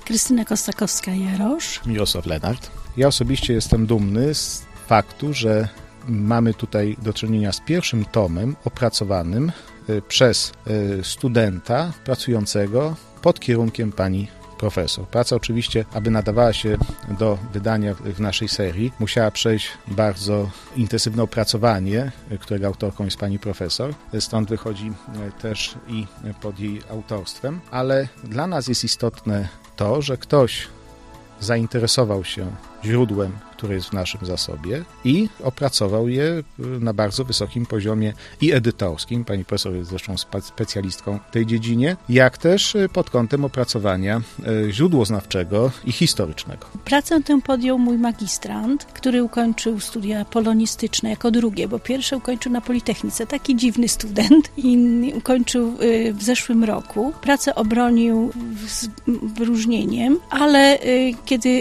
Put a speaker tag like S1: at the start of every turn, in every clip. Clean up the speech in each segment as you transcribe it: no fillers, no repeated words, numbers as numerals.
S1: Krystyna Kostakowska-Jarosz.
S2: Mirosław Lenart. Ja osobiście jestem dumny z faktu, że mamy tutaj do czynienia z pierwszym tomem opracowanym przez studenta pracującego pod kierunkiem pani profesor. Praca oczywiście, aby nadawała się do wydania w naszej serii, musiała przejść bardzo intensywne opracowanie, którego autorką jest pani profesor. Stąd wychodzi też i pod jej autorstwem, ale dla nas jest istotne to, że ktoś zainteresował się źródłem, które jest w naszym zasobie i opracował je na bardzo wysokim poziomie i edytorskim. Pani profesor jest zresztą specjalistką w tej dziedzinie, jak też pod kątem opracowania źródłoznawczego i historycznego.
S1: Pracę tę podjął mój magistrant, który ukończył studia polonistyczne jako drugie, bo pierwsze ukończył na Politechnice. Taki dziwny student i ukończył w zeszłym roku. Pracę obronił z wyróżnieniem, ale kiedy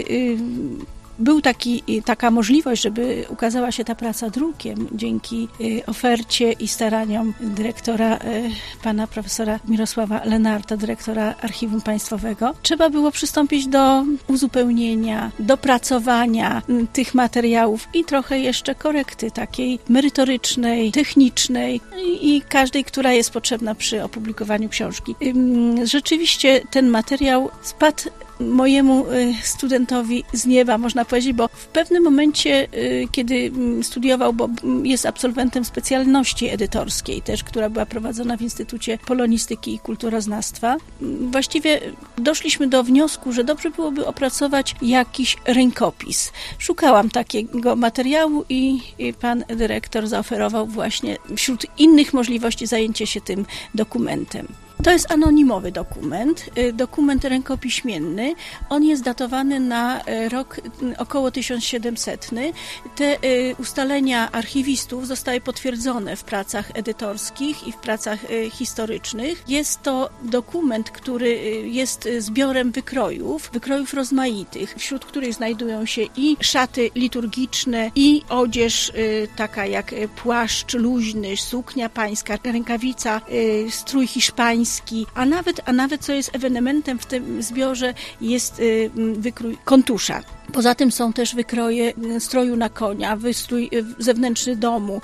S1: był taka możliwość, żeby ukazała się ta praca drukiem dzięki ofercie i staraniom dyrektora, pana profesora Mirosława Lenarta, dyrektora Archiwum Państwowego. Trzeba było przystąpić do uzupełnienia, dopracowania tych materiałów i trochę jeszcze korekty takiej merytorycznej, technicznej i każdej, która jest potrzebna przy opublikowaniu książki. Rzeczywiście ten materiał spadł mojemu studentowi z nieba, można powiedzieć, bo w pewnym momencie, kiedy studiował, bo jest absolwentem specjalności edytorskiej też, która była prowadzona w Instytucie Polonistyki i Kulturoznawstwa, właściwie doszliśmy do wniosku, że dobrze byłoby opracować jakiś rękopis. Szukałam takiego materiału i pan dyrektor zaoferował właśnie wśród innych możliwości zajęcie się tym dokumentem. To jest anonimowy dokument rękopiśmienny. On jest datowany na rok około 1700. Te ustalenia archiwistów zostały potwierdzone w pracach edytorskich i w pracach historycznych. Jest to dokument, który jest zbiorem wykrojów rozmaitych, wśród których znajdują się i szaty liturgiczne, i odzież taka jak płaszcz luźny, suknia pańska, rękawica, strój hiszpański, a nawet co jest ewenementem w tym zbiorze, jest wykrój kontusza. Poza tym są też wykroje stroju na konia, wystrój zewnętrzny domu,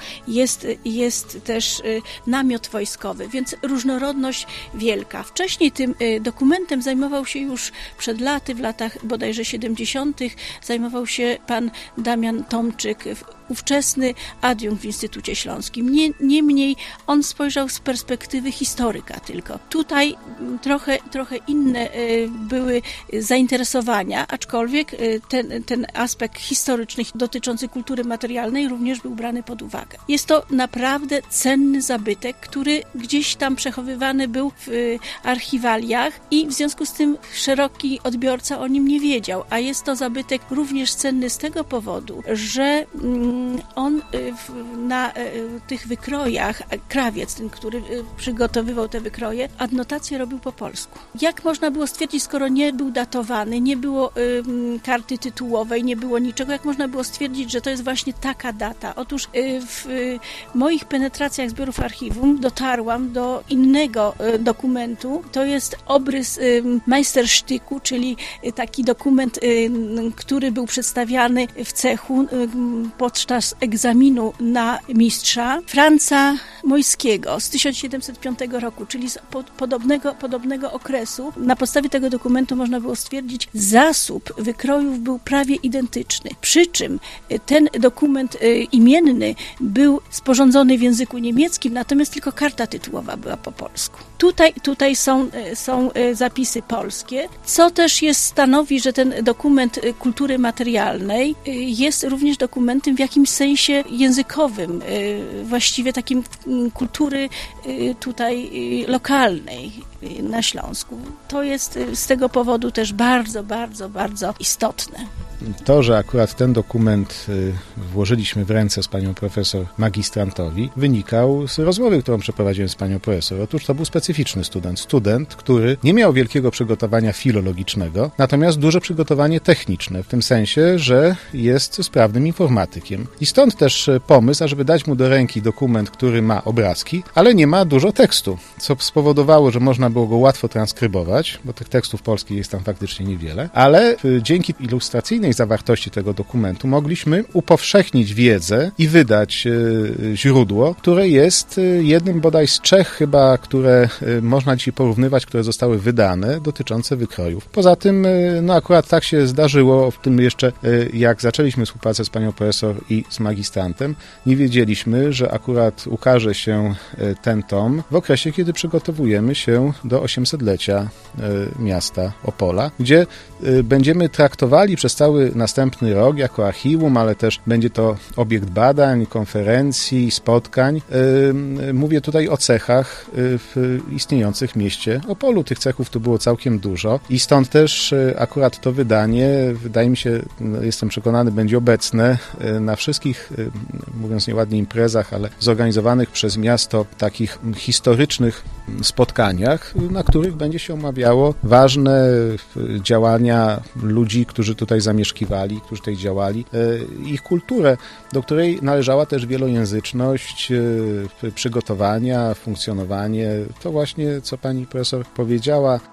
S1: jest też namiot wojskowy, więc różnorodność wielka. Wcześniej tym dokumentem zajmował się już przed laty, w latach bodajże 70. zajmował się pan Damian Tomczyk, ówczesny adiunkt w Instytucie Śląskim. Niemniej on spojrzał z perspektywy historyka tylko. Tutaj trochę inne były zainteresowania, aczkolwiek ten aspekt historyczny dotyczący kultury materialnej również był brany pod uwagę. Jest to naprawdę cenny zabytek, który gdzieś tam przechowywany był w archiwaliach i w związku z tym szeroki odbiorca o nim nie wiedział, a jest to zabytek również cenny z tego powodu, że on na tych wykrojach, krawiec, ten, który przygotowywał te wykroje, adnotacje robił po polsku. Jak można było stwierdzić, skoro nie był datowany, nie było karty tytułowej, nie było niczego, jak można było stwierdzić, że to jest właśnie taka data? Otóż w moich penetracjach zbiorów archiwum dotarłam do innego dokumentu. To jest obrys Meisterstücku, czyli taki dokument, który był przedstawiany w cechu podczas egzaminu na mistrza Franca Mojskiego z 1705 roku, czyli z podobnego okresu. Na podstawie tego dokumentu można było stwierdzić, zasób wykrojów był prawie identyczny. Przy czym ten dokument imienny był sporządzony w języku niemieckim, natomiast tylko karta tytułowa była po polsku. Tutaj są zapisy polskie, co też stanowi, że ten dokument kultury materialnej jest również dokumentem w jakimś sensie językowym, właściwie takim kultury tutaj lokalnej na Śląsku. To jest z tego powodu też bardzo, bardzo, bardzo istotne.
S2: to, że akurat ten dokument włożyliśmy w ręce z panią profesor magistrantowi, wynikał z rozmowy, którą przeprowadziłem z panią profesor. Otóż to był specyficzny student, który nie miał wielkiego przygotowania filologicznego, natomiast duże przygotowanie techniczne, w tym sensie, że jest sprawnym informatykiem. I stąd też pomysł, ażeby dać mu do ręki dokument, który ma obrazki, ale nie ma dużo tekstu, co spowodowało, że można było go łatwo transkrybować, bo tych tekstów polskich jest tam faktycznie niewiele, ale dzięki ilustracyjnej zawartości tego dokumentu mogliśmy upowszechnić wiedzę i wydać źródło, które jest jednym bodaj z 3 chyba, które można dzisiaj porównywać, które zostały wydane, dotyczące wykrojów. Poza tym, no akurat tak się zdarzyło, w tym jeszcze jak zaczęliśmy współpracę z panią profesor i z magistrantem, nie wiedzieliśmy, że akurat ukaże się ten tom w okresie, kiedy przygotowujemy się do 800-lecia miasta Opola, gdzie będziemy traktowali przez cały następny rok jako archiwum, ale też będzie to obiekt badań, konferencji, spotkań. Mówię tutaj o cechach istniejących w mieście Opolu. Tych cechów tu było całkiem dużo i stąd też akurat to wydanie, wydaje mi się, jestem przekonany, będzie obecne na wszystkich, mówiąc nieładnie, imprezach, ale zorganizowanych przez miasto takich historycznych spotkaniach, na których będzie się omawiało ważne działania ludzi, którzy tutaj zamieszkiwali, którzy tutaj działali, ich kulturę, do której należała też wielojęzyczność, przygotowania, funkcjonowanie. To właśnie, co pani profesor powiedziała.